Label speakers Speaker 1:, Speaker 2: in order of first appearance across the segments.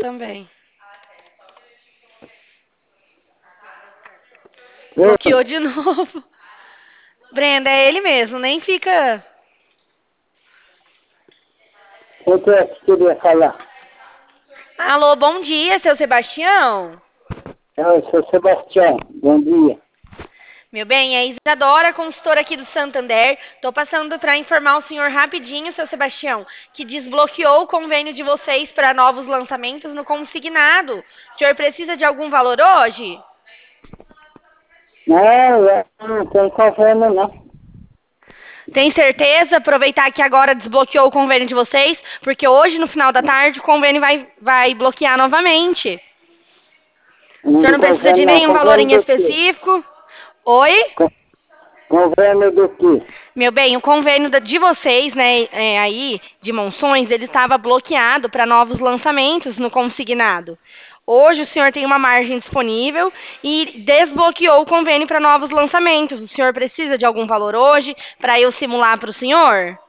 Speaker 1: também.
Speaker 2: Oi,
Speaker 1: Bloqueou de novo. Brenda, é ele mesmo, nem fica.
Speaker 2: o que é que queria falar?
Speaker 1: Alô, bom dia, seu Sebastião.
Speaker 2: Eu sou Sebastião, bom dia.
Speaker 1: Meu bem, é Isadora, consultora aqui do Santander. Tô passando para informar o senhor rapidinho, seu Sebastião, que desbloqueou o convênio de vocês para novos lançamentos no consignado. O senhor precisa de algum valor hoje?
Speaker 2: Não, eu não tenho convênio, não.
Speaker 1: Tem certeza? Aproveitar que agora desbloqueou o convênio de vocês, porque hoje, no final da tarde, o convênio vai bloquear novamente. O
Speaker 2: Não
Speaker 1: senhor
Speaker 2: tem
Speaker 1: não precisa de
Speaker 2: convênio, não.
Speaker 1: nenhum valor
Speaker 2: Convênio
Speaker 1: em
Speaker 2: do quê?
Speaker 1: específico? Oi?
Speaker 2: Convênio do quê?
Speaker 1: Meu bem, o convênio de vocês, né, aí, de Monções, ele estava bloqueado para novos lançamentos no consignado. Hoje o senhor tem uma margem disponível e desbloqueou o convênio para novos lançamentos. O senhor precisa de algum valor hoje para eu simular para o senhor?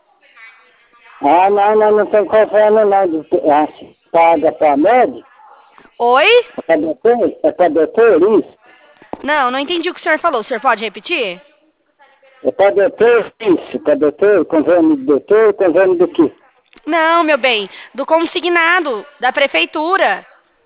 Speaker 2: Ah, não tem convênio, não. Paga para médico?
Speaker 1: Oi?
Speaker 2: É para doutor? É para doutor, isso?
Speaker 1: Não, não entendi o que o senhor falou. O senhor pode repetir?
Speaker 2: É para doutor, isso? Para doutor, convênio do doutor, convênio do quê?
Speaker 1: Não, meu bem, do consignado, da prefeitura.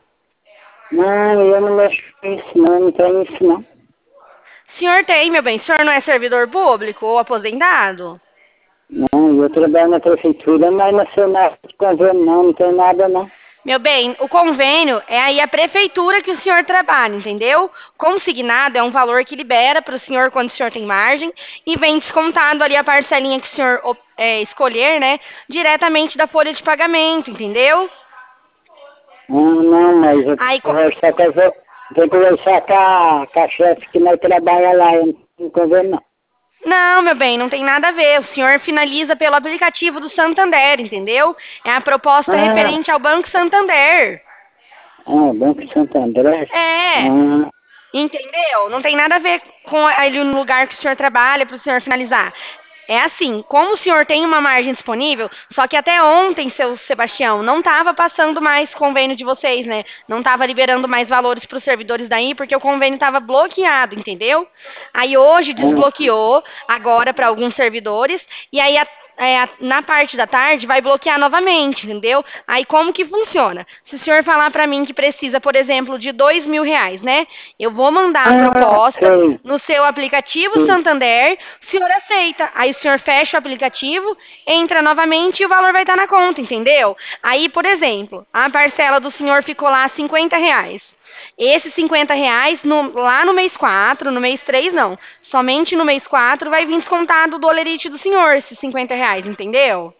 Speaker 2: Não, eu não mexo com isso, não tenho isso, não.
Speaker 1: O senhor tem, meu bem. O senhor não é servidor público ou aposentado?
Speaker 2: Não, eu trabalho na prefeitura, mas não sou nada de convênio, não tem nada, não.
Speaker 1: Meu bem, o convênio é aí a prefeitura que o senhor trabalha, entendeu? Consignado é um valor que libera para o senhor quando o senhor tem margem e vem descontado ali a parcelinha que o senhor escolher, né? Diretamente da folha de pagamento, entendeu?
Speaker 2: Ah, não, mas eu tenho
Speaker 1: Aí,
Speaker 2: que conversar tenho que conversar com a chefe que nós trabalhamos lá, eu não tenho convênio, não.
Speaker 1: não, meu bem, não tem nada a ver. O senhor finaliza pelo aplicativo do Santander, entendeu? É a proposta
Speaker 2: Ah,
Speaker 1: referente ao Banco Santander.
Speaker 2: Banco Santo André.
Speaker 1: É.
Speaker 2: Ah,
Speaker 1: Entendeu? Não tem nada a ver com ali no lugar que o senhor trabalha para o senhor finalizar. É assim, como o senhor tem uma margem disponível, só que até ontem, seu Sebastião, não estava passando mais convênio de vocês, né? Não estava liberando mais valores para os servidores daí, porque o convênio estava bloqueado, entendeu? Aí hoje
Speaker 2: ah,
Speaker 1: desbloqueou, agora para alguns servidores, e aí na parte da tarde vai bloquear novamente, entendeu? Aí como que funciona? Se o senhor falar para mim que precisa, por exemplo, de R$ 2.000, né? Eu vou mandar a proposta
Speaker 2: sei,
Speaker 1: no seu aplicativo
Speaker 2: sei.
Speaker 1: Santander, o senhor aceita. Aí o senhor fecha o aplicativo, entra novamente e o valor vai estar na conta, entendeu? Aí, por exemplo, a parcela do senhor ficou lá R$ 50. Esses R$ 50 lá no mês 4, no mês 3 não. Somente no mês 4 vai vir descontado do olerite do senhor, esses R$ 50, entendeu?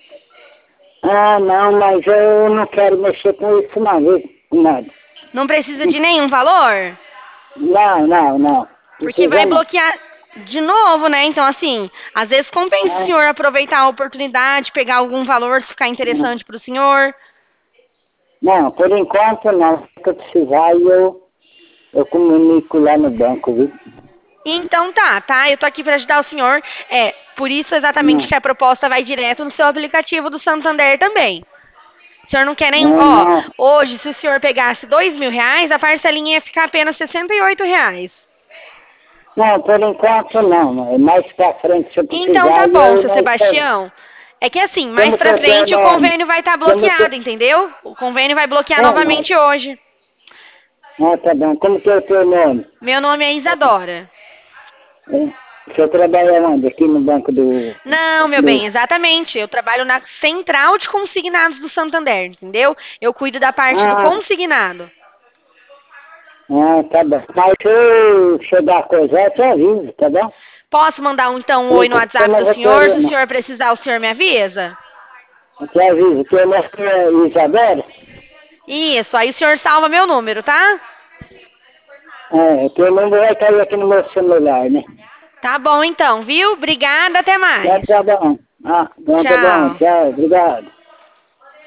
Speaker 2: Ah, não, mas eu não quero mexer com isso, não, viu, nada.
Speaker 1: Não precisa de nenhum valor?
Speaker 2: Não,
Speaker 1: Porque
Speaker 2: precisa
Speaker 1: vai
Speaker 2: não.
Speaker 1: bloquear de novo, né? Então, assim, às vezes compensa o
Speaker 2: Ah,
Speaker 1: senhor aproveitar a oportunidade, pegar algum valor, se ficar
Speaker 2: não,
Speaker 1: interessante para o senhor.
Speaker 2: não, por enquanto não. Se eu precisar, eu comunico lá no banco, viu?
Speaker 1: Então tá? Eu tô aqui para ajudar o senhor. É, por isso exatamente
Speaker 2: Não,
Speaker 1: que a proposta vai direto no seu aplicativo do Santander também. O senhor não quer nem. Ó,
Speaker 2: não.
Speaker 1: hoje, se o senhor pegasse R$ 2.000, a parcelinha ia ficar apenas R$ 68.
Speaker 2: Não, por enquanto não. Mais pra frente, se eu
Speaker 1: Então
Speaker 2: precisar,
Speaker 1: tá bom,
Speaker 2: eu
Speaker 1: seu
Speaker 2: não quero.
Speaker 1: Sebastião. É que assim, mais
Speaker 2: Como que
Speaker 1: pra
Speaker 2: é o teu
Speaker 1: frente o
Speaker 2: nome?
Speaker 1: convênio vai estar
Speaker 2: Como que...
Speaker 1: bloqueado, entendeu? O convênio vai bloquear
Speaker 2: Não.
Speaker 1: novamente hoje.
Speaker 2: Ah, tá bom. Como que é o teu nome?
Speaker 1: Meu nome é Isadora.
Speaker 2: É. Você trabalha onde? Aqui no banco do...
Speaker 1: Não, meu
Speaker 2: do...
Speaker 1: bem, exatamente. Eu trabalho na central de consignados do Santander, entendeu? Eu cuido da parte do
Speaker 2: Ah,
Speaker 1: consignado.
Speaker 2: tá bom. Mas se eu dar coisa, eu te aviso, tá bom?
Speaker 1: Posso mandar então um
Speaker 2: Por
Speaker 1: oi no
Speaker 2: enquanto eu
Speaker 1: WhatsApp
Speaker 2: não
Speaker 1: do
Speaker 2: vou
Speaker 1: senhor?
Speaker 2: querer,
Speaker 1: Se o
Speaker 2: não.
Speaker 1: senhor precisar, o senhor me avisa?
Speaker 2: Eu te aviso. Que eu não sou Isabela.
Speaker 1: Isso, aí o senhor salva meu número, tá?
Speaker 2: Que o número vai cair aqui no meu celular, né?
Speaker 1: Tá bom então, viu? Obrigada, até mais.
Speaker 2: Tá bom. Tá bom.
Speaker 1: Tchau.
Speaker 2: Tchau. Obrigado.